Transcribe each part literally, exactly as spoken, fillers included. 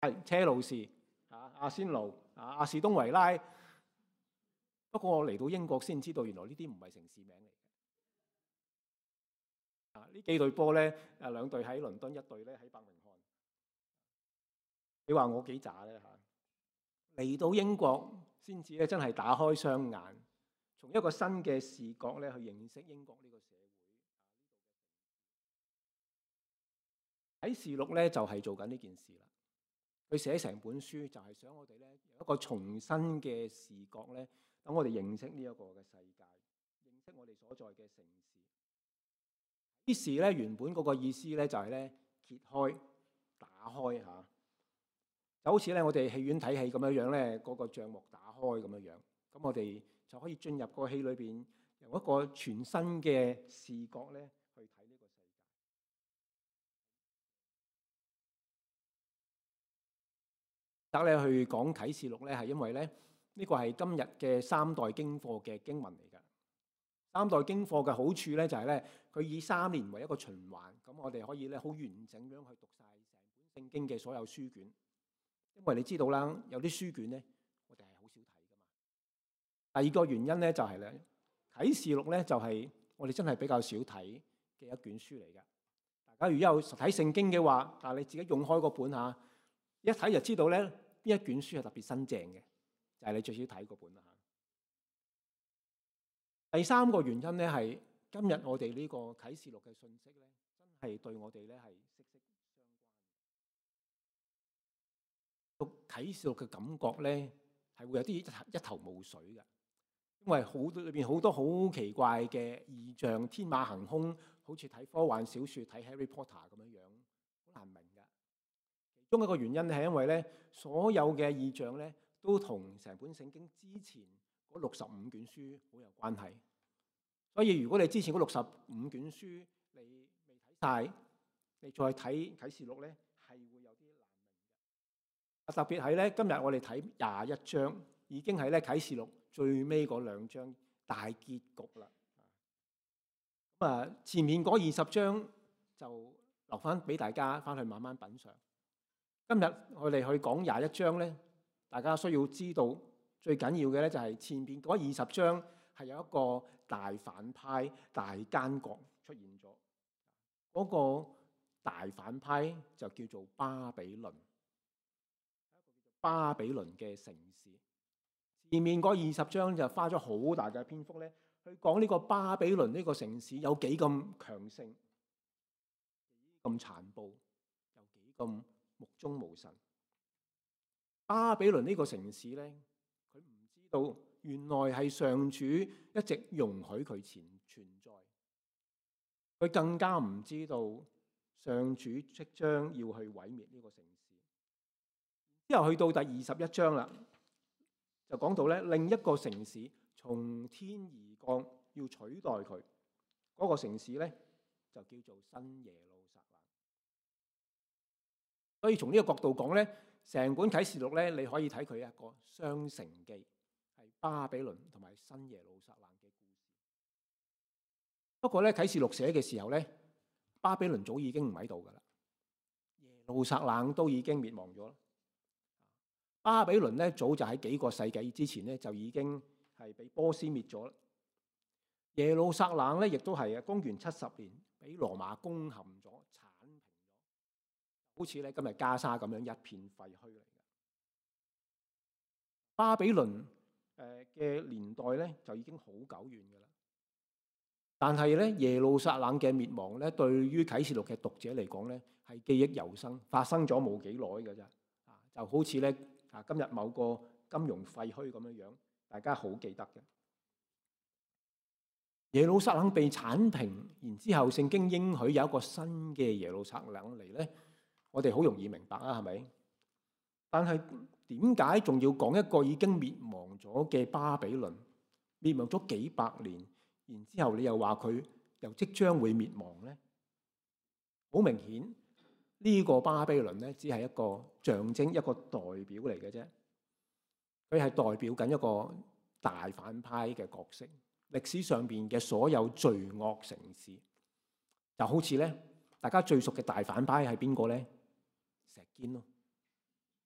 係車路士、啊阿仙奴、啊阿士東維拉。不過我嚟到英國先知道，原來呢啲唔係城市名嚟嘅。啊，呢幾隊波咧，啊兩隊喺倫敦，一隊咧喺伯明翰。你話我幾渣咧嚇？嚟到英國先至咧，真係打開雙眼，從一個新嘅視角咧去認識英國呢個社會。啟示錄咧就係做緊呢件事啦。佢寫成本書就係想我哋咧有一個重新嘅視角咧，等我哋認識呢一個嘅世界，認識我哋所在嘅城市。於是咧原本嗰個意思咧就係咧揭開、打開嚇，就好似咧我哋戲院睇戲咁樣樣咧，嗰個帳幕打開咁樣樣，咁我哋就可以進入個戲裏邊，由一個全新嘅視覺咧去睇呢個世界。得咧去講啟示錄咧，係因為咧呢個係今日嘅三代經課嘅經文嚟㗎。三代經課嘅好處咧就係咧，佢以三年為一個循環，咁我哋可以咧好完整咁樣去讀晒成本聖經嘅所有書卷。因為你知道啦，有啲書卷咧我哋係好少睇㗎嘛。第二個原因咧就係咧，啟示錄咧就係我哋真係比較少睇嘅一卷書嚟㗎。大家如果有睇聖經嘅話，啊你自己用開個本嚇，一睇就知道咧邊一卷書係特別新淨嘅，就係你最少睇嗰本啦嚇。第三個原因咧係今日我哋呢個啟示錄嘅信息咧，真係對我哋咧係息息相關。讀啟示錄嘅感覺咧係會有啲一頭霧水嘅，因為好多裏邊好多好奇怪嘅異象，天馬行空，好似睇科幻小説睇 Harry Potter 咁樣樣，好難明㗎。其中一個原因係因為咧，所有嘅異象咧都同成本聖經之前嗰六十五卷書好有關係，所以如果你之前嗰六十五卷書你未睇晒，你再睇啟示錄咧，係會有啲難明嘅。特別係咧，今日我哋睇廿一章，已經係咧啟示錄最尾嗰兩章大結局啦。咁啊，前面嗰二十章就留翻俾大家翻去慢慢品嚐。今日我哋去講廿一章咧，大家需要知道最緊要嘅咧就係前邊嗰二十章係有一個大反派、大奸角出現咗。嗰個大反派就叫做巴比倫，巴比倫嘅城市。前面嗰二十章就花咗好大嘅篇幅咧，去講呢個巴比倫呢個城市有幾咁強盛、幾咁殘暴，有幾咁目中無神。巴比倫呢個城市咧，佢唔知道原來係上主一直容許佢存存在，佢更加唔知道上主即將要去毀滅呢個城市。之後去到第二十一章啦，就講到咧另一個城市從天而降，要取代佢。嗰、那個城市咧就叫做新耶路撒冷。所以從呢個角度講咧，成本啟示錄咧，你可以睇佢一個雙城記，係巴比倫同埋新耶路撒冷嘅故事。不過咧，啟示錄寫嘅時候咧，巴比倫早已經唔喺度噶啦，耶路撒冷都已經滅亡咗。巴比倫咧早就喺幾個世紀之前咧就已經係俾波斯滅咗啦。耶路撒冷咧亦都係啊，公元七十年俾羅馬攻陷咗、剷平咗，好似咧今日加沙咁樣一片廢墟嚟嘅。巴比倫誒嘅年代咧就已經好久遠噶啦，但係咧耶路撒冷嘅滅亡咧，對於啟示錄嘅讀者嚟講咧係記憶猶新，發生咗冇幾耐嘅啫。啊，就好似咧啊今日某個金融廢墟咁樣樣，大家好記得嘅。耶路撒冷被剷平，然之後聖經應許有一個新嘅耶路撒冷嚟咧，我哋好容易明白啊，係咪？但係點解仲要講一個已經滅亡咗嘅巴比倫，滅亡咗幾百年，然之後你又話佢又即將會滅亡咧？好明顯，呢個巴比倫咧只係一個象徵，一個代表嚟嘅啫。佢係代表緊一個大反派嘅角色。歷史上邊嘅所有罪惡城市，就好似咧，大家最熟嘅大反派係邊個咧？石堅咯。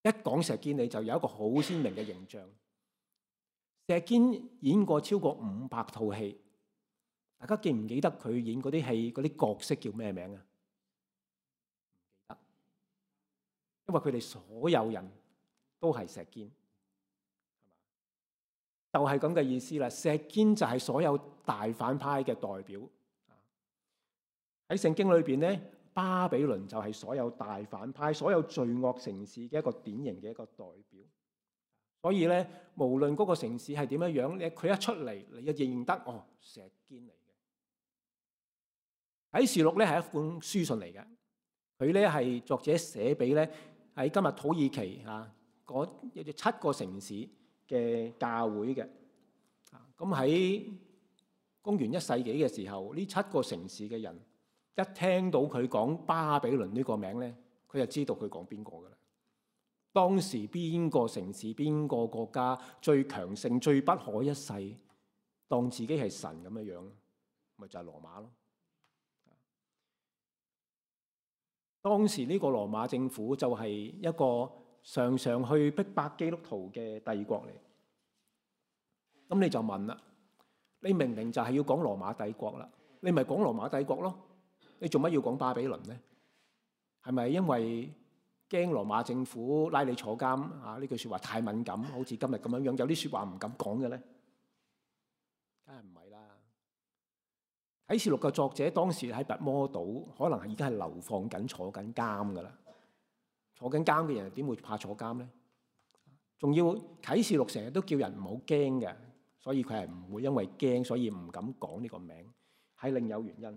一講石堅，你就有一個好鮮明嘅形象。石堅演過超過五百套戲，大家記唔記得佢演嗰啲戲嗰啲角色叫咩名啊？唔記得，因為佢哋所有人都係石堅，就係咁嘅意思啦。石堅就係所有大反派嘅代表。喺聖經裏邊咧，巴比倫就係所有大反派、所有罪惡城市嘅一個典型嘅一個代表。所以咧，無論嗰個城市係點樣樣咧，佢一出嚟，你就認得哦，石堅嚟嘅。啟示錄咧係一本書信嚟嘅，佢咧係作者寫俾咧喺今日土耳其啊嗰七個城市嘅教會嘅。咁喺公元一世紀嘅時候，呢七個城市嘅人一聽到佢講巴比倫呢個名咧，佢就知道佢講邊個㗎喇。當時邊個城市、邊個國家最強盛、最不可一世，當自己係神咁樣樣，咪就係羅馬咯。當時呢個羅馬政府就係一個常常去逼迫基督徒嘅帝國嚟。咁你就問啦，你明明就係要講羅馬帝國啦，你咪講羅馬帝國咯，你做乜要講巴比倫呢？係咪因為驚羅馬政府拉你坐監啊？呢句説話太敏感，好似今日咁樣樣，有啲説話唔敢講嘅咧，梗係唔係啦？啟示錄嘅作者當時喺拔摩島，可能係已經係流放緊、坐緊監噶啦。坐緊監嘅人點會怕坐監咧？仲要啟示錄成日都叫人唔好驚嘅，所以佢係唔會因為驚，所以唔敢講呢個名，係另有原因。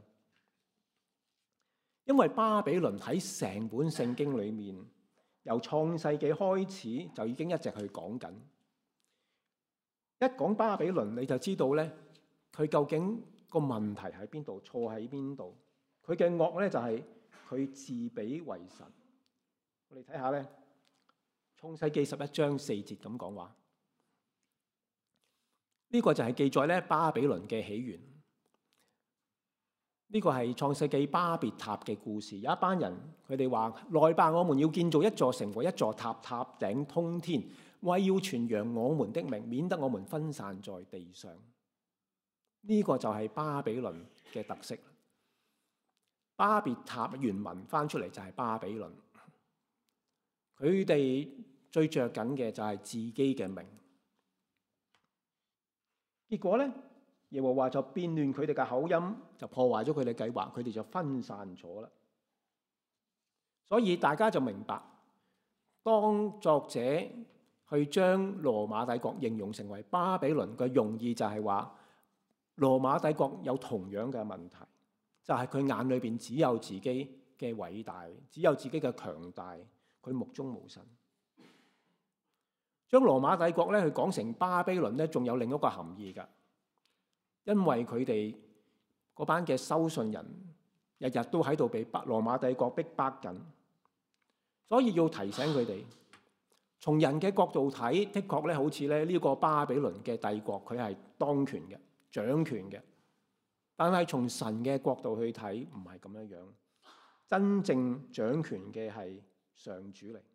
因為巴比倫喺成本聖經裏面，由創世紀開始就已經一直去講緊。一講巴比倫，你就知道咧，佢究竟個問題喺邊度，錯喺邊度。佢嘅惡咧就係佢自比為神。我哋睇下咧，創世紀十一章四節咁講話，呢個就係記載咧巴比倫嘅起源。呢個係創世紀巴別塔嘅故事。有一班人，佢哋話：來吧，我們要建造一座城和一座塔，塔頂通天，為要傳揚我們的名，免得我們分散在地上。呢個就係巴比倫嘅特色。巴別塔原文翻出嚟就係巴比倫。佢哋最着緊嘅就係自己嘅名。結果咧，耶和華就變亂佢哋嘅口音，就破壞咗佢哋計劃，佢哋就分散咗啦。所以大家就明白，當作者去將羅馬帝國形容成為巴比倫嘅用意，就係話羅馬帝國有同樣嘅問題，就係佢眼裏邊只有自己嘅偉大，只有自己嘅強大，佢目中無神。將羅馬帝國咧去講成巴比倫咧，仲有另一個含義㗎。因為佢哋嗰班嘅收信人日日都喺度被羅馬帝國逼迫緊，所以要提醒佢哋，從人嘅角度睇，的確咧好似咧呢個巴比倫嘅帝國佢係當權嘅、掌權嘅，但係從神嘅角度去睇唔係咁樣樣，真正掌權嘅係上主嚟。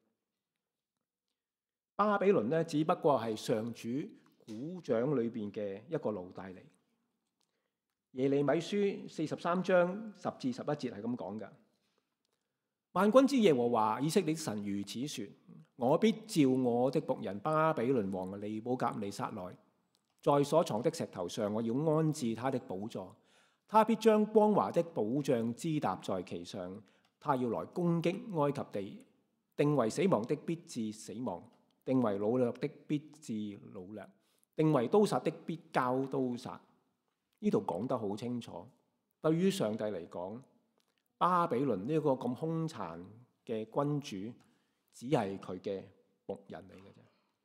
巴比倫咧只不過係上主股掌裏邊嘅一個奴隸嚟。耶利米書四十三章十至十一節係咁講嘅：萬軍之耶和華以色列神如此說：我必召我的僕人巴比倫王尼布甲尼撒來，在所藏的石頭上，我要安置他的寶座。他必將光華的保障支搭在其上。他要來攻擊埃及地，定為死亡的必致死亡，定為擄掠的必致擄掠，定為刀殺的必交刀殺。呢度講得好清楚，對於上帝嚟講，巴比倫呢個咁兇殘嘅君主，只係佢嘅僕人嚟嘅啫。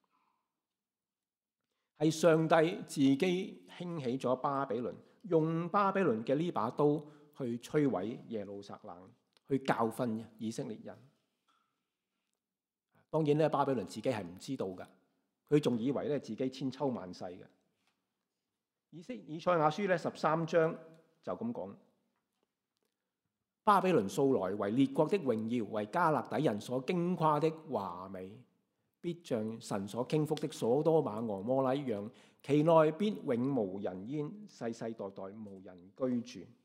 係上帝自己興起咗巴比倫，用巴比倫嘅呢把刀去摧毀耶路撒冷，去教訓以色列人。當然咧，巴比倫自己係唔知道㗎，佢仲以為咧自己千秋萬世嘅。以色以賽亞書咧十三章就咁講：巴比倫素來為列國的榮耀，為加勒底人所矜誇的華美。 必像神所傾覆的所多瑪俄摩拉一樣，其內必永無人煙，世世代代無人居住。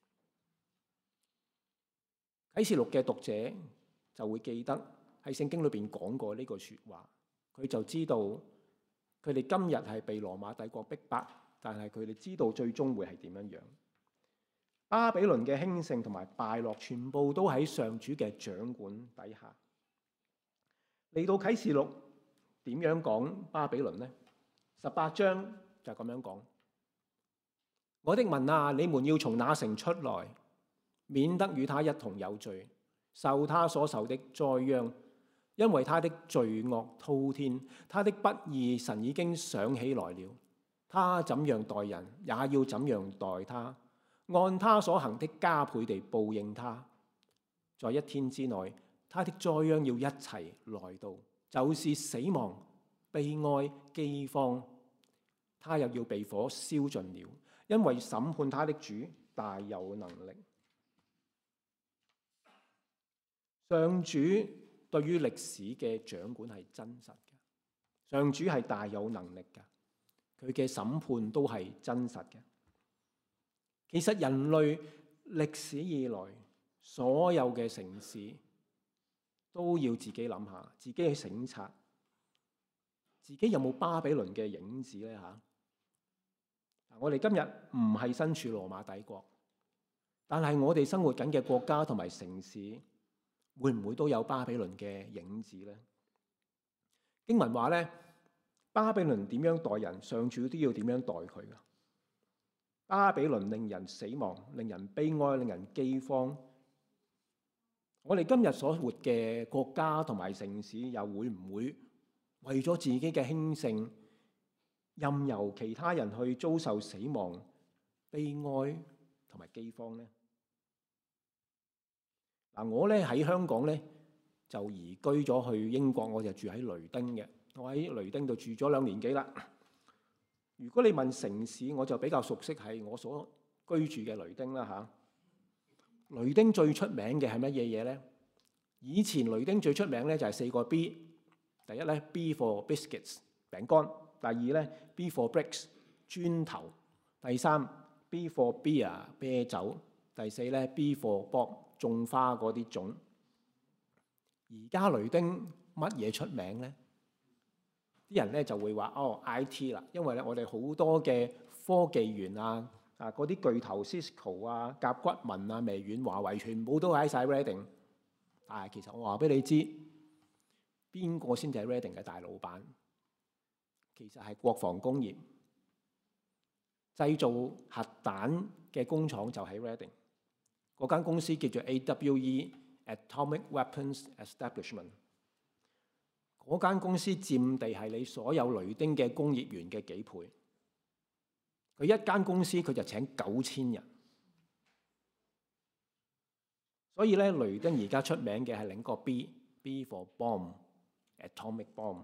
啟示錄嘅讀者就會記得喺聖經裏邊講過呢句説話，佢就知道佢哋今日係被羅馬帝國逼迫，但係佢哋知道最終會係點樣樣。巴比倫嘅興盛同埋敗落，全部都喺上主嘅掌管底下。嚟到啟示錄點樣講巴比倫呢？十八章就咁樣講：我的民啊，你們要從那城出來，免得與他一同有罪，受他所受的災殃，因為他的罪惡滔天，他的不義神已經想起來了。他怎樣待人，也要怎樣待他，按他所行的加倍地報應他。在一天之內，他的災殃要一齊來到，就是死亡、悲哀、饑荒。他又要被火燒盡了，因為審判他的主大有能力。上主對於歷史嘅掌管係真實嘅，上主係大有能力嘅，佢嘅審判都係真實嘅。其實人類歷史以來所有嘅城市都要自己諗下，自己去省察，自己有冇巴比倫嘅影子呢？嚇！我哋今日唔係身處羅馬帝國，但係我哋生活緊嘅國家同埋城市，會唔會都有巴比倫嘅影子呢？經文話咧，巴比倫點樣待人，上主都要點樣待佢噶。巴比倫令人死亡，令人悲哀，令人饑荒。我哋今日所活嘅國家同埋城市，又會唔會為咗自己嘅興盛，任由其他人去遭受死亡、悲哀同埋饑荒呢？嗱，我咧喺香港咧就移居咗去英國，我就住喺雷丁嘅。我喺雷丁度住咗兩年幾啦。如果你問城市，我就比較熟悉係我所居住嘅雷丁啦嚇。雷丁最出名嘅係乜嘢嘢咧？以前雷丁最出名咧就係四個 B。第一咧 B for biscuits 餅乾，第二咧 B for bricks 磚頭，第三 B for beer 啤酒，第四咧 B for bob 種花嗰啲種。而家雷丁乜嘢出名咧？啲人咧就會話哦 I T 啦，因為咧我哋好多嘅科技園啊啊嗰啲巨頭 Cisco 啊、甲骨文啊、微軟、華為全部都喺晒 Reading。但係其實我話俾你知，邊個先至係 Reading 嘅大老闆？其實係國防工業，製造核彈嘅工廠就喺 Reading。嗰間公司叫做 A W E Atomic Weapons Establishment。嗰間公司佔地係你所有雷丁嘅工業園嘅幾倍。佢一間公司佢就請九千人。所以咧，雷丁而家出名嘅係另一個 B，B for bomb，atomic bomb。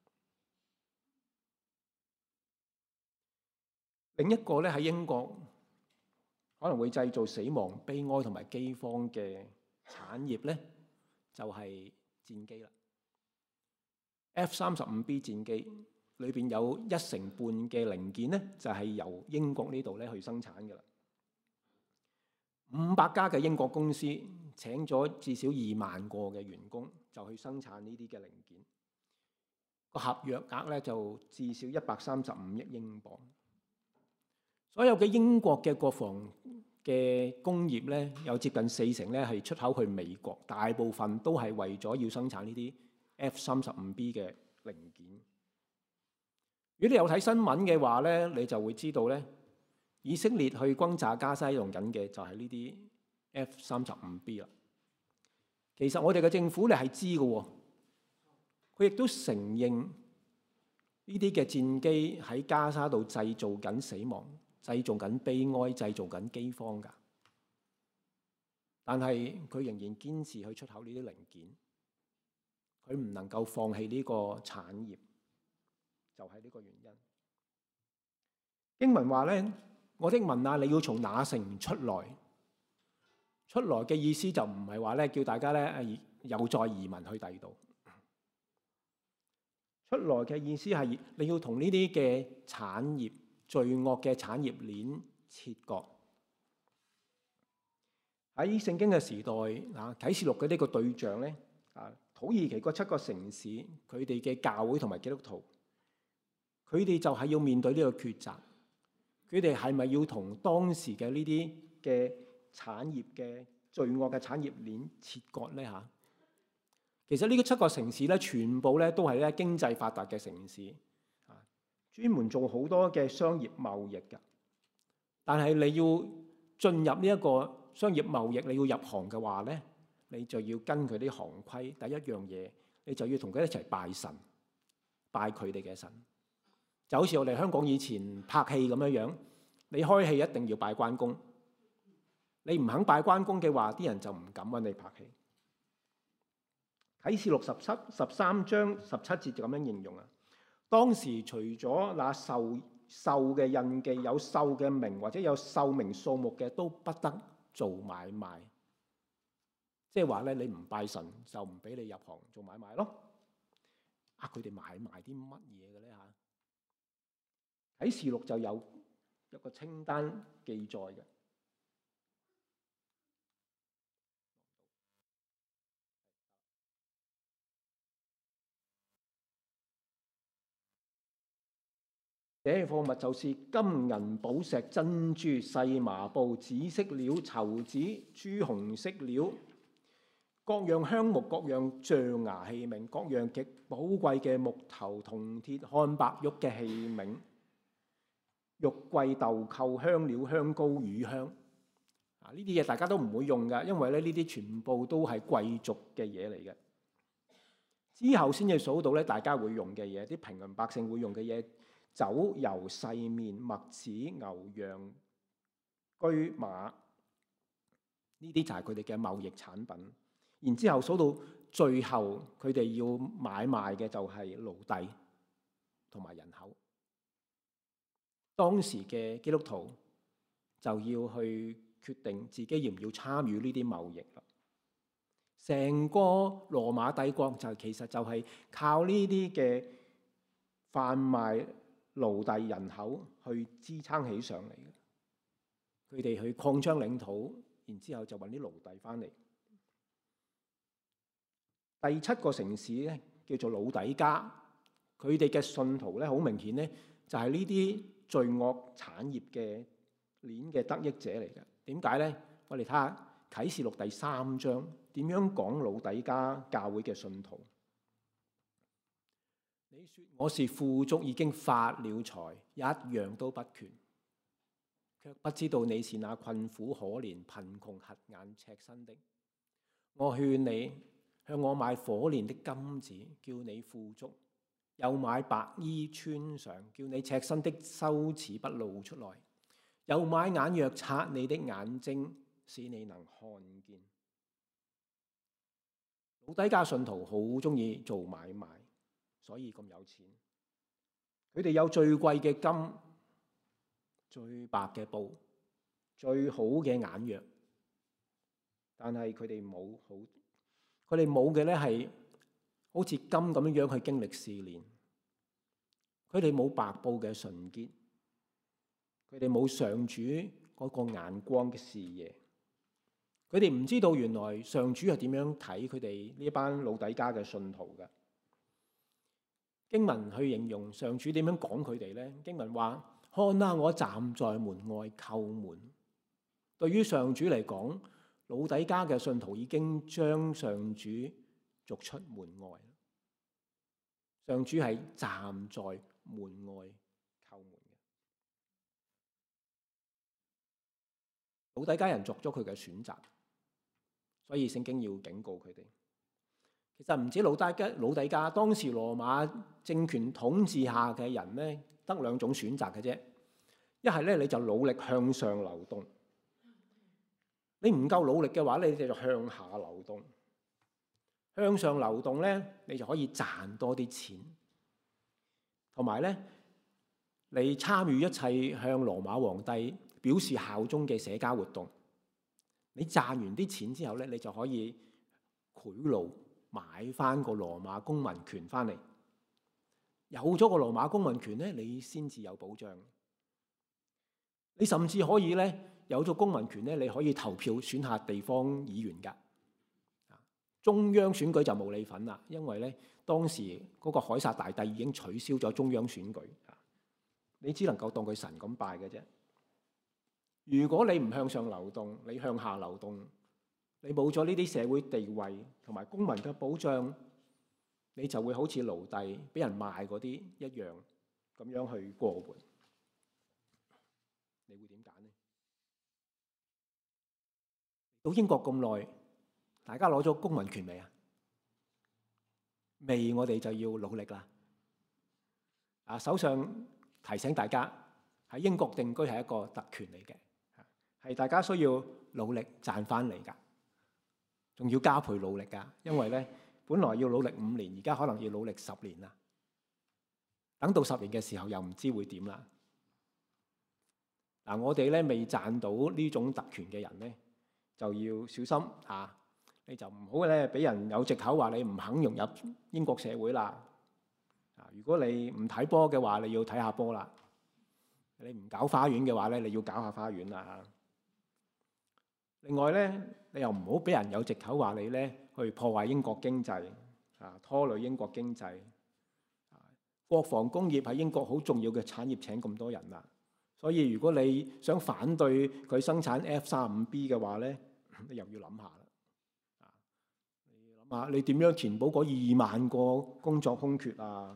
另一個咧喺英國可能會製造死亡、悲哀同埋饑荒嘅產業咧，就係戰機啦。F 三十五 B 戰機裏邊有一成半嘅零件咧，就係由英國呢度咧去生產㗎啦。五百家嘅英國公司請咗至少二萬個嘅員工，就去生產呢啲嘅零件。個合約額咧就至少一百三十五億英鎊。所有嘅英國嘅國防嘅工業咧，有接近四成咧係出口去美國，大部分都係為咗要生產呢啲 F 三十五 B 嘅零件。如果你有睇新聞嘅話咧，你就會知道咧，以色列去轟炸加西用緊嘅就係呢啲 F 三十五 B 啦。其實我哋嘅政府你係知嘅喎，佢亦都承認呢啲嘅戰機喺加沙度製造緊死亡、製造緊悲哀、製造緊饑荒㗎。但係佢仍然堅持去出口呢啲零件，佢唔能夠放棄呢個產業，就係呢個原因。經文話咧，我的民啊，你要從那城出來。出來嘅意思就唔係話咧叫大家咧又再移民去第二度。 出來嘅意思係你要同呢啲嘅產業、罪惡嘅產業鏈切割。喺聖經嘅時代啊，啟示錄嘅呢個對象咧啊，土耳其嗰七個城市，佢哋嘅教會同埋基督徒，佢哋就係要面對呢個抉擇。佢哋係咪要同當時嘅呢啲嘅產業嘅罪惡嘅產業鏈切割咧嚇？其實呢個七個城市咧，全部咧都係咧經濟發達嘅城市啊，專門做好多嘅商業貿易㗎。但係你要進入呢一個商業貿易，你要入行嘅話咧，你就要跟佢啲行規。第一樣嘢，你就要同佢一齊拜神，拜佢哋嘅神。就好似我哋香港以前拍戲咁樣樣，你開戲一定要拜關公，你唔肯拜關公嘅話，啲人就唔敢揾你拍戲。啟示錄十七十三章十七節就咁樣形容啊。當時除咗那受獸嘅印記、有獸嘅名或者有獸名數目嘅，都不得做買賣。即係話咧，你唔拜神就唔俾你入行做買賣咯。啊，佢哋買賣啲乜嘢嘅咧嚇？啟示錄就有一個清單記載嘅。這貨物就是金銀寶石珍珠細麻布紫色料綢子朱紅色料各樣香木各樣象牙器皿各樣極寶貴嘅木頭銅鐵漢白玉嘅器皿玉桂豆蔻香料香膏乳香啊，呢啲嘢大家都唔會用㗎，因為咧呢啲全部都係貴族嘅嘢嚟嘅。之後先至數到咧大家會用嘅嘢，啲平民百姓會用嘅嘢。酒油細麵麥子牛羊車馬呢啲就係佢哋嘅貿易產品。然之後數到最後，佢哋要買賣嘅就係奴隸同埋人口。當時嘅基督徒就要去決定自己要唔要參與呢啲貿易啦。成個羅馬帝國就其實就係靠呢啲嘅販賣奴隸人口去支撐起上嚟嘅。佢哋去擴張領土，然之後就揾啲奴隸翻嚟。第七個城市咧叫做老底嘉，佢哋嘅信徒咧好明顯咧就係呢啲罪惡產業嘅鏈嘅得益者嚟嘅。點解咧？我哋睇下啟示錄第三章點樣講老底嘉教會嘅信徒。你說我是富足，已經發了財，一樣都不缺，卻不知道你是那困苦可憐、貧窮、瞎眼、赤身的。我勸你向我買火煉的金子，叫你富足；又買白衣穿上，叫你赤身的羞恥不露出來；又買眼藥擦你的眼睛，使你能看見。老底嘉信徒好中意做買賣，所以咁有錢。佢哋有最貴嘅金、最白嘅布、最好嘅眼藥，但係佢哋冇好。佢哋冇嘅咧係好似金咁樣樣去經歷試煉。佢哋冇白布嘅純潔，佢哋冇上主嗰個眼光嘅視野。佢哋唔知道原來上主係點樣睇佢哋呢班老底嘉嘅信徒嘅。經文去形容上主點樣講佢哋咧？經文話：看哪，我站在門外叩門。對於上主嚟講，老底嘉嘅信徒已經將上主逐出門外。上主係站在門外叩門嘅。老底嘉人作咗佢嘅選擇，所以聖經要警告佢哋。其實唔止老底嘉，老底嘉當時羅馬政權統治下嘅人咧，得兩種選擇嘅啫。一係咧你就努力向上流動，你唔夠努力嘅話，你就向下流動。向上流動咧，你就可以賺多啲錢，同埋咧，你參與一切向羅馬皇帝表示效忠嘅社交活動。你賺完啲錢之後咧，你就可以賄賂買翻個羅馬公民權翻嚟。 有咗個羅馬公民權咧，你先至有保障。你甚至可以咧，有咗公民權咧，你可以投票選下地方議員㗎。中央選舉就冇你份啦，因為咧當時嗰個凱撒大帝已經取消咗中央選舉，你只能夠當佢神咁拜嘅啫。如果你唔向上流動，你向下流動，你冇咗呢啲社會地位同埋公民嘅保障，你就會好似奴隸俾人賣嗰啲一樣咁樣去過活。你會點揀呢？到英國咁耐，大家攞咗公民權未啊？未，我哋就要努力啦。啊，首相提醒大家喺英國定居係一個特權嚟嘅，係大家需要努力賺翻嚟㗎，仲要加倍努力㗎。因為咧，本來要努力五年，而家可能要努力十年啦。等到十年嘅時候，又唔知會點啦。嗱，我哋咧未賺到呢種特權嘅人咧，就要小心嚇。你就唔好咧俾人有藉口話你唔肯融入英國社會啦。啊，如果你唔睇波嘅話，你要睇下波啦。你唔搞花園嘅話咧，你要搞下花園啦嚇。另外咧，你又唔好俾人有藉口話你咧去破壞英國經濟啊，拖累英國經濟。國防工業喺英國好重要嘅產業，請咁多人啦。所以如果你想反對佢生產 F 三十五 B 嘅話咧，你又要諗下啦。啊，你諗下你點樣填補嗰二萬個工作空缺啊？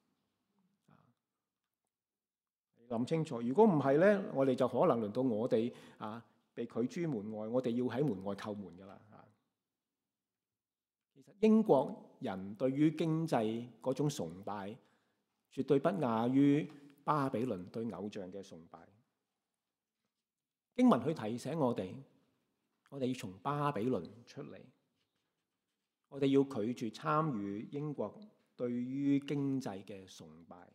你諗清楚。如果唔係咧，我哋就可能輪到我哋啊被拒諸門外，我哋要喺門外叩門噶啦。啊，其實英國人對於經濟嗰種崇拜，絕對不亞於巴比倫對偶像嘅崇拜。經文去提醒我哋，我哋要從巴比倫出嚟，我哋要拒絕參與英國對於經濟嘅崇拜。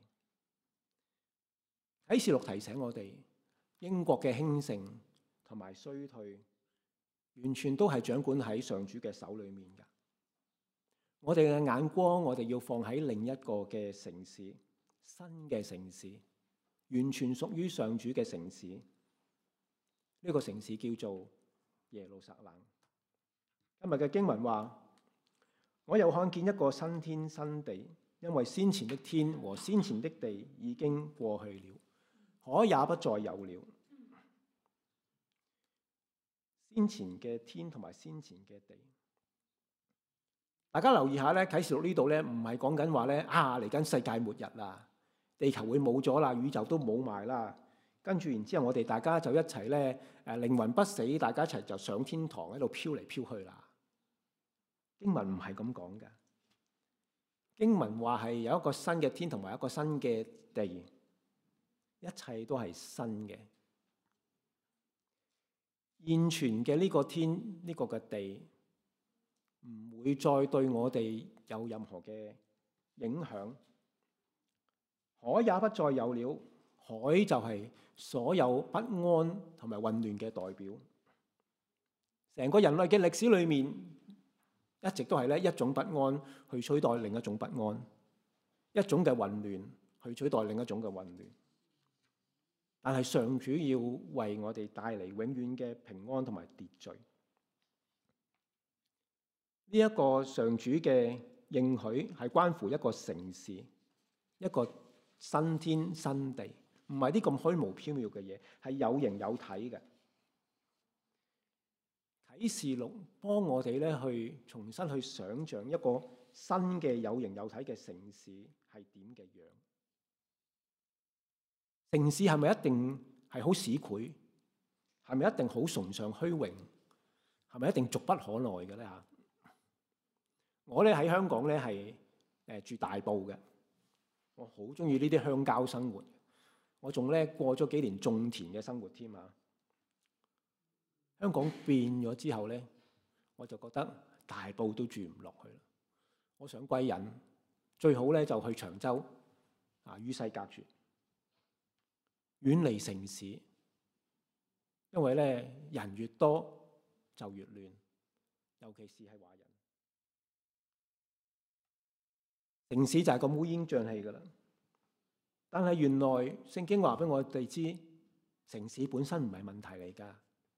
啟示錄提醒我哋，英國嘅興盛同埋衰退，完全都係掌管喺上主嘅手裏面㗎。我哋嘅眼光，我哋要放喺另一個嘅城市，新嘅城市，完全屬於上主嘅城市。呢個城市叫做耶路撒冷。今日嘅經文話：我又看見一個新天新地，因為先前的天和先前的地已經過去了，海也不再有了。先前嘅天同埋先前嘅地，大家留意下咧，啟示錄呢度咧，唔係講緊話咧啊嚟緊世界末日啦，地球會冇咗啦，宇宙都冇埋啦。跟住然之後，我哋大家就一齊咧誒靈魂不死，大家一齊就上天堂喺度飄嚟飄去啦。經文唔係咁講㗎，經文話係有一個新嘅天同埋一個新嘅地，一切都係新嘅。現存嘅呢個天，呢個嘅地，唔會再對我哋有任何嘅影響。海也不再有了，海就係所有不安同埋混亂嘅代表。成個人類嘅歷史裏面，一直都係咧一種不安去取代另一種不安，一種嘅混亂去取代另一種嘅混亂。但係上主要為我哋帶嚟永遠嘅平安同埋秩序。呢一個上主嘅應許係關乎一個城市，一個新天新地，唔係啲咁虛無縹緲嘅嘢，係有形有體嘅。啟示錄幫我哋咧去重新去想像一個新嘅有形有體嘅城市係點嘅樣。城市係咪一定係好市儈？係咪一定好崇尚虛榮？係咪一定俗不可耐嘅咧嚇？我咧喺香港咧係誒住大埔嘅，我好中意呢啲鄉郊生活。我仲咧過咗幾年種田嘅生活添啊！香港變咗之後咧，我就覺得大埔都住唔落去啦。我想歸隱，最好咧就去長洲啊，與世隔絕。遠離城市，因為咧人越多就越亂，尤其是係華人。城市就係咁烏煙瘴氣噶啦， 但係原來聖經話俾我哋知，城市本身唔係問題嚟㗎。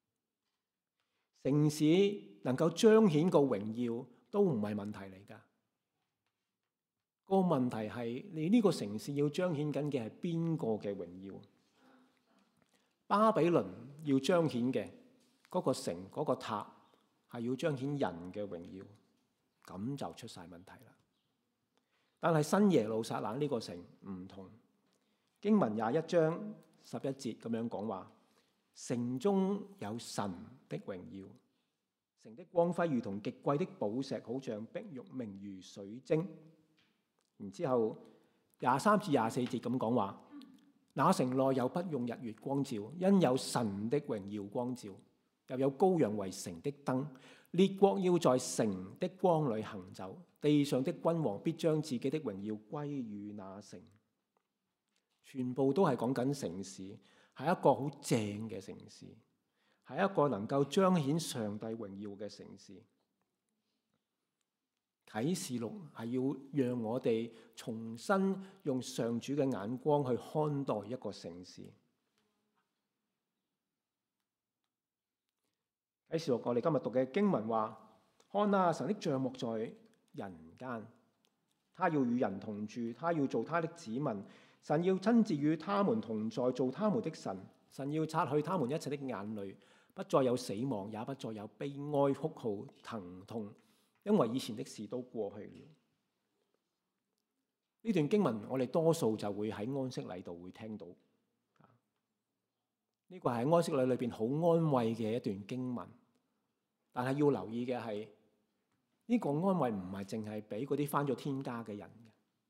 城市能夠彰顯個榮耀都唔係問題嚟㗎。個問題係你呢個城市要彰顯緊嘅係邊個嘅榮耀？巴比倫要彰顯嘅嗰個城嗰個塔係要彰顯人嘅榮耀，咁就出晒問題啦。但係新耶路撒冷呢個城唔同，經文廿一章十一節咁樣講話：城中有神的榮耀，城的光輝如同極貴的寶石，好像碧玉明如水晶。然之後廿三至廿四節咁講話：那城內有不用日月光照，因有神的榮耀光照，又有羔羊為城的燈。列國要在城的光裏行走，地上的君王必將自己的榮耀歸於那城。全部都係講緊城市，係一個好正嘅城市，係一個能夠彰顯上帝榮耀嘅城市。啟示錄係要讓我哋重新用上主嘅眼光去看待一個城市。啟示錄我哋今日讀嘅經文話：看啊，神的帳幕在人間，他要與人同住，他要做他的子民，神要親自與他們同在，做他們的神。神要擦去他們一切的眼淚，不再有死亡，也不再有悲哀、哭號、疼痛，因為以前的事都過去了。呢段經文我哋多數就會喺安息禮度會聽到，呢個係安息禮裏邊好安慰嘅一段經文。但係要留意嘅係，呢個安慰唔係淨係俾嗰啲返咗天家嘅人嘅。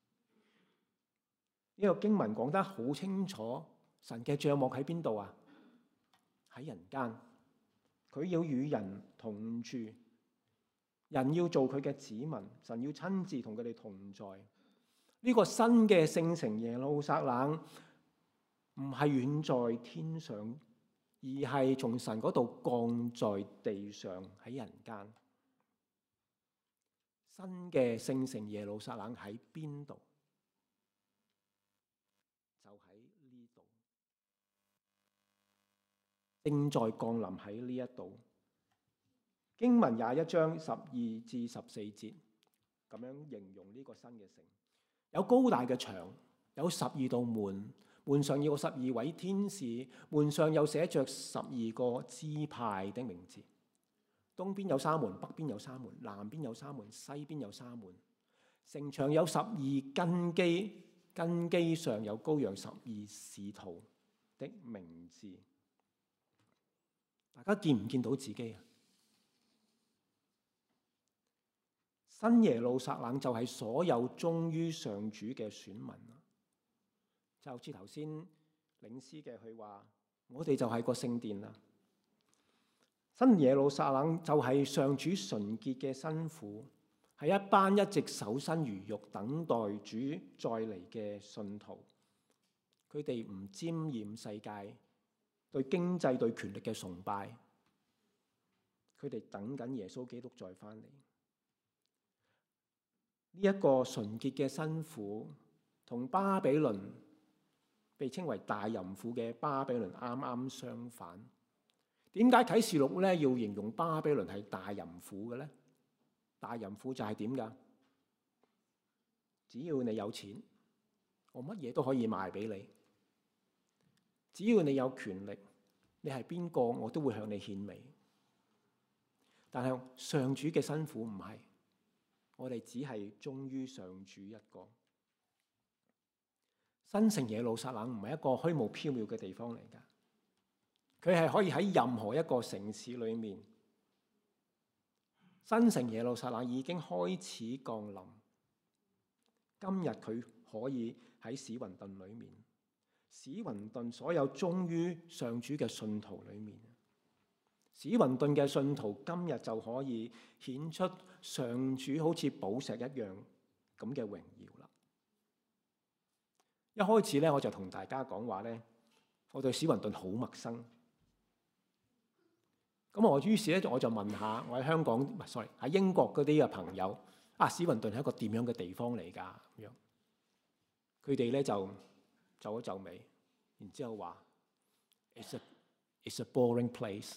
呢個經文講得好清楚，神嘅帳幕喺邊度啊？喺人間，佢要與人同住，人要做佢嘅子民，神要親自同佢哋同在。呢個新嘅聖城耶路撒冷唔係遠在天上，而係從神嗰度降在地上喺人間。新嘅聖城耶路撒冷喺邊度？就喺呢度，正在降臨喺呢一度。經文廿一章十二至十四節咁樣形容呢個新嘅城：有高大嘅牆，有十二道門。門上有十二位天使，門上又寫着十二個支派的名字。東邊有三門，北邊有三門，南邊有三門，西邊有三門。城牆有十二根基，根基上有羔羊十二使徒的名字。大家見唔見到自己啊？新耶路撒冷就係所有忠於上主嘅選民。就好似頭先領詩嘅佢話，我哋就係個聖殿啦。新耶路撒冷就係上主純潔嘅新婦，係一班一直守身如玉等待主再嚟嘅信徒。佢哋唔沾染世界對經濟對權力嘅崇拜，佢哋等緊耶穌基督再翻嚟。呢一個純潔嘅新婦同巴比倫被稱為大淫婦嘅巴比倫啱啱相反。點解啟示錄咧要形容巴比倫係大淫婦嘅咧？大淫婦就係點㗎？只要你有錢，我乜嘢都可以賣俾你；只要你有權力，你係邊個我都會向你獻媚。但係上主嘅新婦唔係，我哋只係忠於上主一個。新城耶路撒冷唔係一個虛無縹緲嘅地方嚟㗎，佢係可以喺任何一個城市裏面。新城耶路撒冷已經開始降臨，今日佢可以喺史雲頓裏面，史雲頓所有忠於上主嘅信徒裏面，史雲頓嘅信徒今日就可以顯出上主好似寶石一樣咁嘅榮耀啦。一開始咧，我就同大家講話咧，我對史雲頓好陌生。咁我於是咧，我就問下我喺香港唔係 sorry 喺英國嗰啲嘅朋友啊，史雲頓係一個點樣嘅地方嚟㗎？咁樣佢哋咧就皺一皺眉，然之後話：It's a it's a boring place。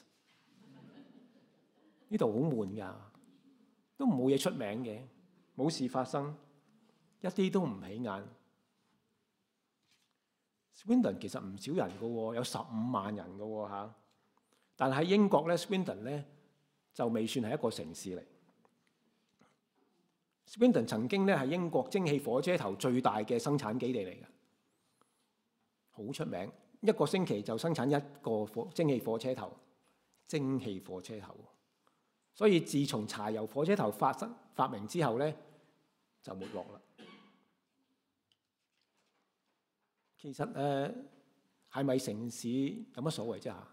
呢度好悶㗎，都冇嘢出名嘅，冇事發生，一啲都唔起眼。Swindon 其實唔少人㗎喎，有十五萬人㗎喎嚇。但係喺英國咧 ，Swindon 咧就未算係一個城市嚟。Swindon 曾經咧係英國蒸汽火車頭最大嘅生產基地嚟嘅，好出名，一個星期就生產一個火蒸汽火車頭。蒸汽火車頭，所以自從柴油火車頭發生發明之後咧，就沒落啦。其實誒係咪城市有乜所謂啫嚇？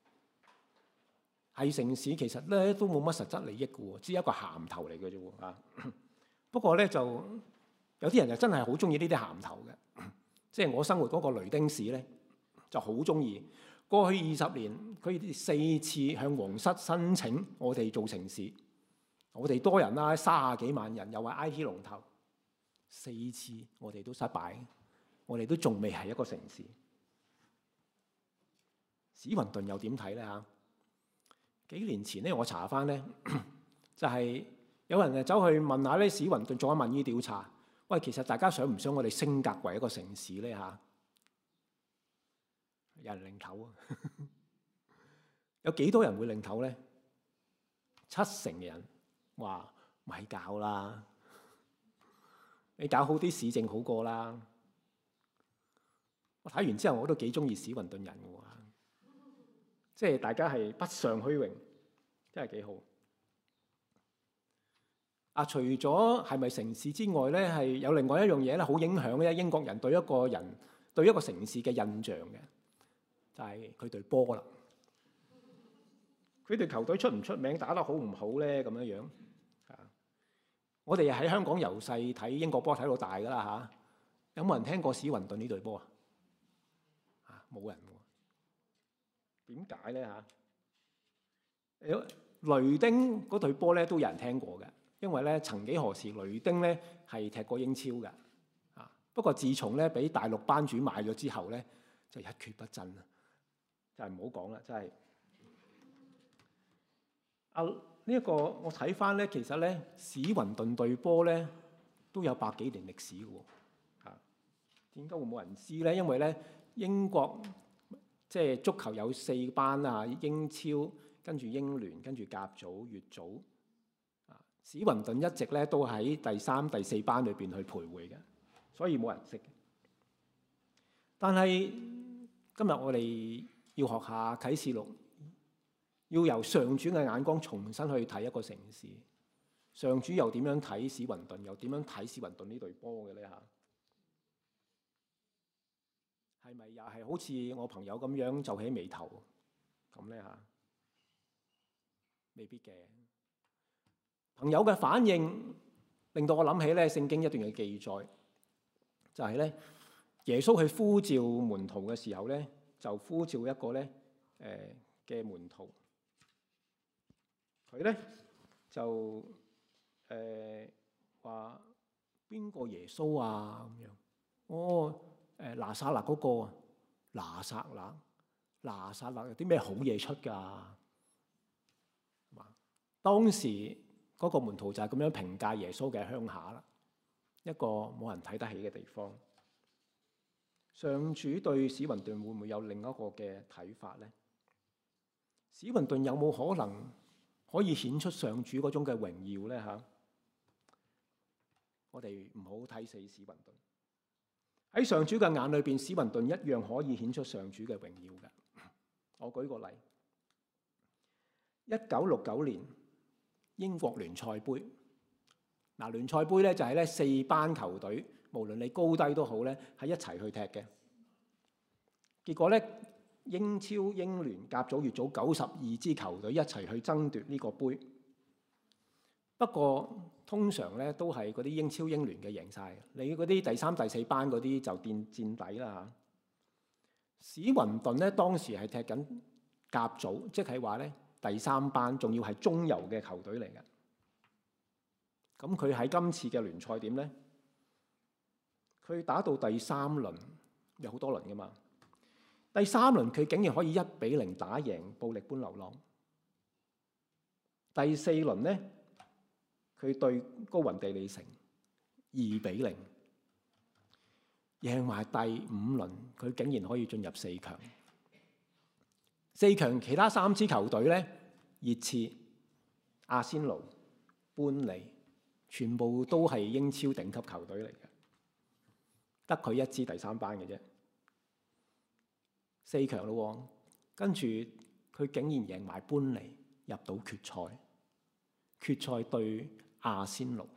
係城市其實咧都冇乜實質利益嘅喎，只係一個銜頭嚟嘅啫喎嚇。不過咧就有啲人就真係好中意呢啲銜頭嘅，即係我生活嗰個雷丁市咧就好中意。過去二十年，佢哋四次向皇室申請我哋做城市，我哋多人啦，三十幾萬人，又係 I T 龍頭，四次我哋都失敗，我哋都仲未係一個城市。史雲頓又點睇咧嚇？幾年前咧，我查翻咧，就係、是、有人誒走去問下咧史雲頓做緊民意調查，喂，其實大家想唔想我哋升格為一個城市咧嚇？有人領頭啊！有幾多人會領頭咧？七成嘅人話咪搞啦，你搞好啲市政好過啦。我睇完之後，我都幾中意史雲頓人嘅喎，即係大家係不尚虛榮，真係幾好。啊，除咗係咪城市之外咧，係有另外一樣嘢咧，好影響咧英國人對一個人對一個城市嘅印象嘅。就係佢隊波啦，佢隊球隊出唔出名，打得好唔好咧？咁樣樣啊！我哋喺香港由細睇英國波睇到大㗎啦嚇，有冇人聽過史雲頓呢隊波啊？啊，冇人喎。點解咧嚇？雷丁嗰隊波咧都有人聽過嘅，因為咧曾幾何時雷丁咧係踢過英超嘅啊。不過自從咧俾大陸班主買咗之後咧，就一蹶不振啦。就係唔好講啦，真係啊！呢、這、一個我睇翻咧，其實咧史雲頓隊波咧都有百幾年歷史嘅喎。啊，點解會冇人知咧？因為咧英國即係足球有四班啊，英超跟住英聯跟住甲組、乙組啊。史雲頓一直咧都喺第三、第四班裏邊去徘徊嘅，所以冇人識。但係今日我哋要學下啟示錄，要由上主嘅眼光重新去睇一個城市。上主又點樣睇史雲頓？又點樣睇史雲頓呢隊波嘅咧嚇？係咪又係好似我朋友咁樣皺起眉頭咁咧嚇？未必嘅。朋友嘅反應令到我諗起咧聖經一段嘅記載，就係咧耶穌去呼召門徒嘅時候咧。就呼召一個咧誒嘅門徒，佢咧就誒話邊個耶穌啊咁樣？哦誒拿撒勒嗰個啊，拿撒勒，拿撒勒有啲咩好嘢出㗎？嘛，當時嗰個門徒就係咁樣評價耶穌嘅鄉下啦，一個冇人睇得起嘅地方。上主對史雲頓會唔會有另一個嘅睇法咧？史雲頓有冇可能可以顯出上主嗰種嘅榮耀咧？嚇，我哋唔好睇死史雲頓。喺上主嘅眼裏邊，史雲頓一樣可以顯出上主嘅榮耀嘅。我舉個例，一九六九年英國聯賽杯，嗱聯賽杯咧就係咧四班球隊。無論你高低都好咧，係一齊去踢嘅。結果咧，英超、英聯、甲組、乙組九十二支球隊一齊去爭奪呢個杯。不過通常咧都係嗰啲英超、英聯嘅贏晒，你嗰啲第三、第四班嗰啲就墊墊底啦嚇。史雲頓咧當時係踢緊甲組，即係話咧第三班，仲要係中游嘅球隊嚟嘅。咁佢喺今次嘅聯賽點咧？佢打到第三輪有好多輪噶嘛。第三輪佢竟然可以一比零打贏暴力般流浪。第四輪咧，佢對高雲地利城二比零贏埋。第五輪佢竟然可以進入四強。四強其他三支球隊咧，熱刺、阿仙奴、般尼，全部都係英超頂級球隊嚟嘅，得佢一支第三班嘅啫。四強咯，跟住佢竟然贏埋般尼，入到決賽。決賽對阿仙奴。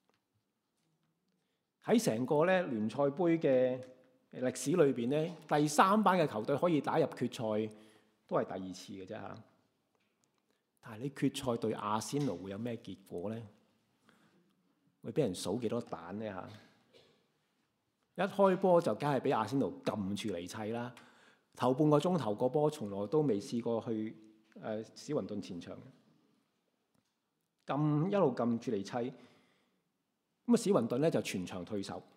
喺成個咧聯賽杯嘅歷史裏邊咧，第三班嘅球隊可以打入決賽，都係第二次嘅啫嚇。但係你決賽對阿仙奴會有咩結果咧？會俾人數幾多蛋咧嚇？一開波就梗係俾阿仙奴撳住嚟砌啦。頭半個鐘頭個波從來都未試過去誒史雲頓前場，撳一路撳住嚟砌。咁啊史雲頓咧就全場退守，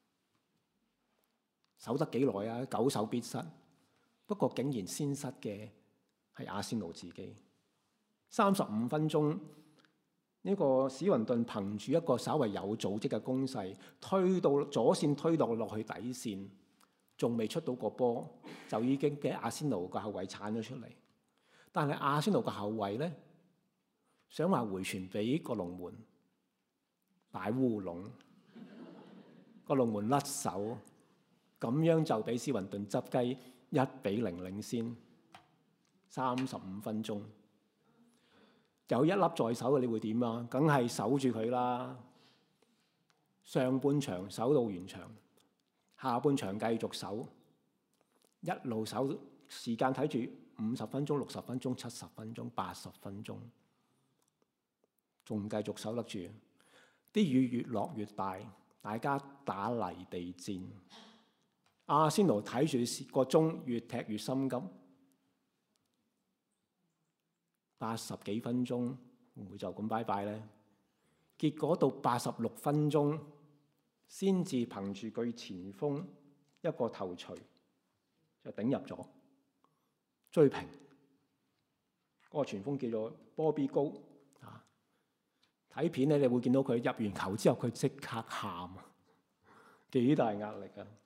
守得幾耐啊？久守必失。不過竟然先失嘅係阿仙奴自己。三十五分鐘，呢個史雲頓憑住一個稍為有組織嘅攻勢，推到左線推落落去底線，仲未出到個波，就已經俾阿仙奴個後衞鏟咗出嚟。但係阿仙奴個後衞咧，想話回傳俾個龍門，擺烏龍，個龍門甩手，咁樣就俾史雲頓執雞一比零領先。三十五分鐘，有一粒在手嘅，你會點啊？梗係守住佢啦。上半場守到完場，下半場繼續守，一路守，時間睇住五十分鐘、六十分鐘、七十分鐘、八十分鐘，仲繼續守得住。啲雨越落越大，大家打泥地戰。阿仙奴睇住個鐘，越踢越心急。八十幾分鐘會唔會就咁拜拜咧？結果到八十六分鐘，先至憑住佢前鋒一個頭槌就頂入咗，追平。嗰、那個前鋒叫做波比高啊！睇片咧，你會見到佢入完球之後，佢即刻喊，幾大壓力啊！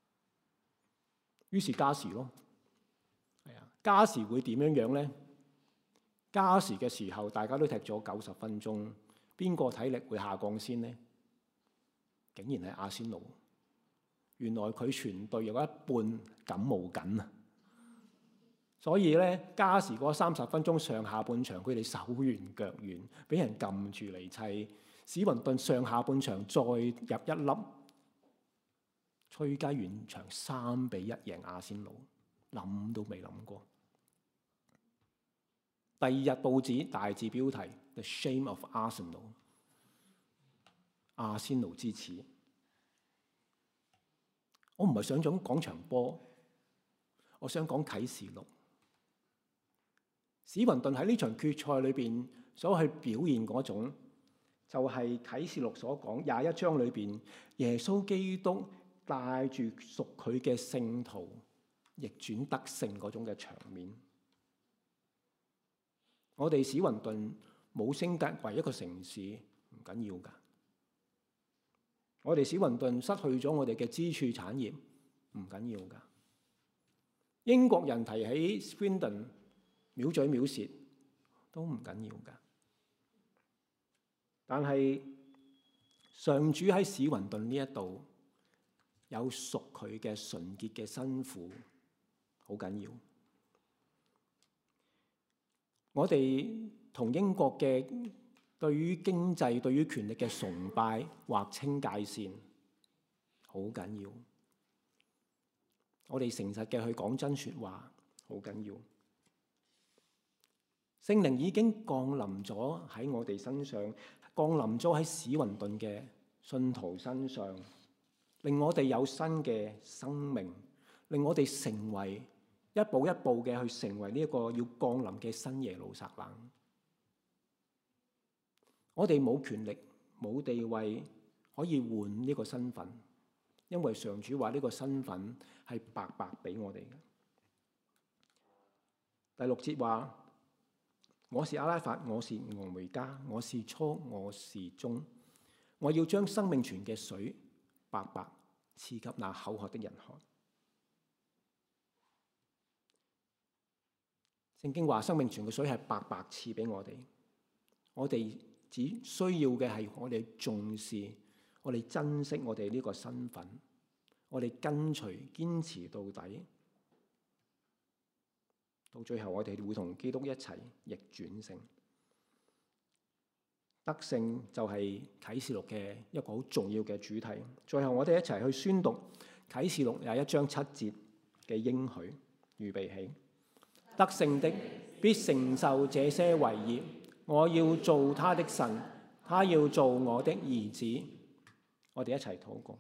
於是加時咯，係啊，加時會點樣樣咧？加時嘅時候，大家都踢咗九十分鐘，邊個體力會下降先呢？竟然係阿仙奴。原來佢全隊有一半感冒緊啊！所以咧，加時嗰三十分鐘上下半場，佢哋手軟腳軟，俾人撳住嚟砌。史雲頓上下半場再入一粒，吹雞完場三比一贏阿仙奴，諗都未諗過。第二日報紙大字標題 The Shame of Arsenal， 阿仙奴之恥。我唔係想講講場波，我想講啟示錄。史雲頓喺呢場決賽裏邊所去表現嗰種，就係啟示錄所講廿一章裏邊耶穌基督帶住屬佢嘅聖徒逆轉得勝嗰種嘅場面。我哋史雲頓冇升格為一個城市唔緊要㗎，我哋史雲頓失去咗我哋嘅支柱產業唔緊要㗎。英國人提起 Swindon 藐嘴藐舌都唔緊要㗎。但係上主喺史雲頓呢一度有屬佢嘅純潔嘅新婦，好緊要。我哋同英國嘅對於經濟、對於權力嘅崇拜劃清界線，好緊要。我哋誠實嘅去講真説話，好緊要。聖靈已經降臨咗喺我哋身上，降臨咗喺史雲頓嘅信徒身上，令我哋有新嘅生命，令我哋成為一步一步嘅去成為呢一個要降臨嘅新耶路撒冷。我哋冇權力、冇地位可以換呢個身份， 因為上主話呢個身份係白白俾我哋嘅。第六節話：我是阿拉法，我是俄梅加，我是初，我是終。我要將生命泉嘅水白白賜給那口渴的人喝。聖經話生命泉嘅水係白白賜俾我哋，我哋只需要嘅係我哋重視，我哋珍惜我哋呢個身份，我哋跟隨堅持到底，到最後我哋會同基督一齊逆轉勝。得勝就係啟示錄嘅一個好重要嘅主題。最後我哋一齊去宣讀啟示錄廿一章七節嘅應許，預備起。得勝的必承受這些為業，我要做他的神，他要做我的兒子。我哋一齊禱告。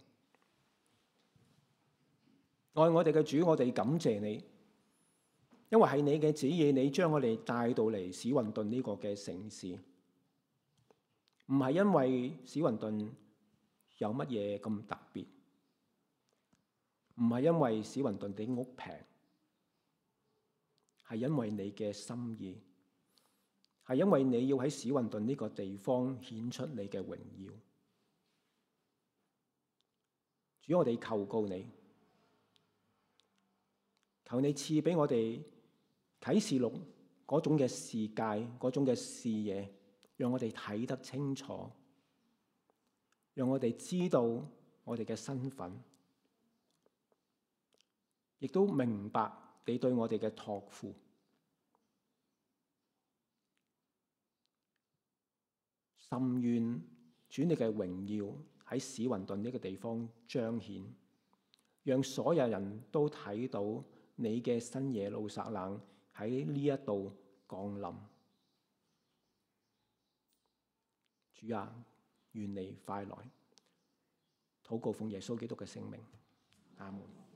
愛我哋嘅主，我哋感謝你，因為係你嘅旨意，你將我哋帶到嚟史雲頓呢個嘅城市，唔係因為史雲頓有乜嘢咁特別，唔係因為史雲頓啲屋平，係因為你嘅心意，係因為你要喺史雲頓呢個地方顯出你嘅榮耀。主，我哋求告你，求你賜俾我哋啟示錄嗰種嘅視界，嗰種嘅視野，讓我哋睇得清楚，讓我哋知道我哋嘅身份，亦都明白你對我哋嘅託付。甚願主你嘅榮耀喺史雲頓呢個地方彰顯，讓所有人都睇到你嘅新耶路撒冷喺呢一度降臨。主啊，願你快來。禱告奉耶穌基督嘅聖名，阿門。